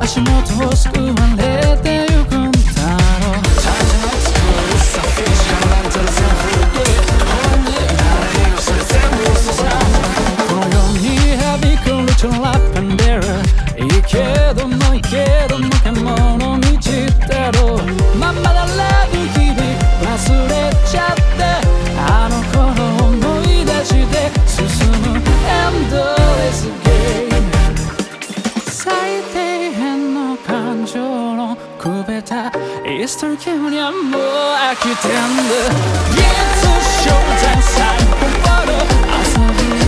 足元を救われてゆくんだろう。この世にはびこるトラップンデル、いいけどもいいけども獣道だろう。まだらぶ日々忘れちゃって、あの頃思い出して進むエンドレスゲーム。最低限の感情のくべたイーストル系にはもう飽きてんだ。いつ正体最高の遊び、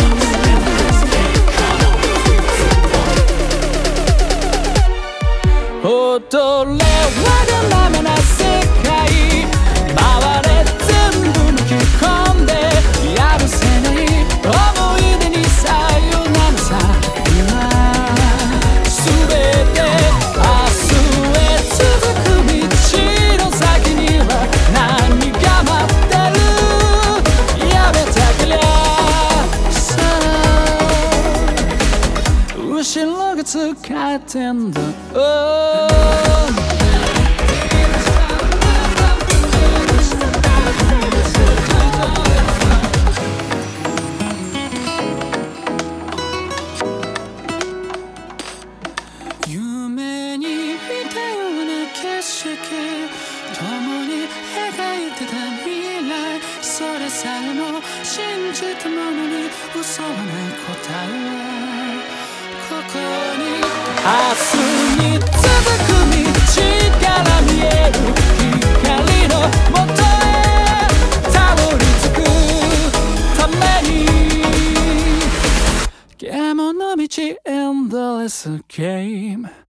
踊れわがままな世界、回れ全部抜き込んでやるせない思い出にさよならさ。今すべて明日へ続く道の先には何が待ってる。やめたけりゃさあ後ろが疲れてんだ。夢に見たような景色、共に描いてた未来、それさえも信じたものに嘘はない答えはここに。明日に続く道から見える光のもとへたどり着くために、獣道エンドレスゲーム。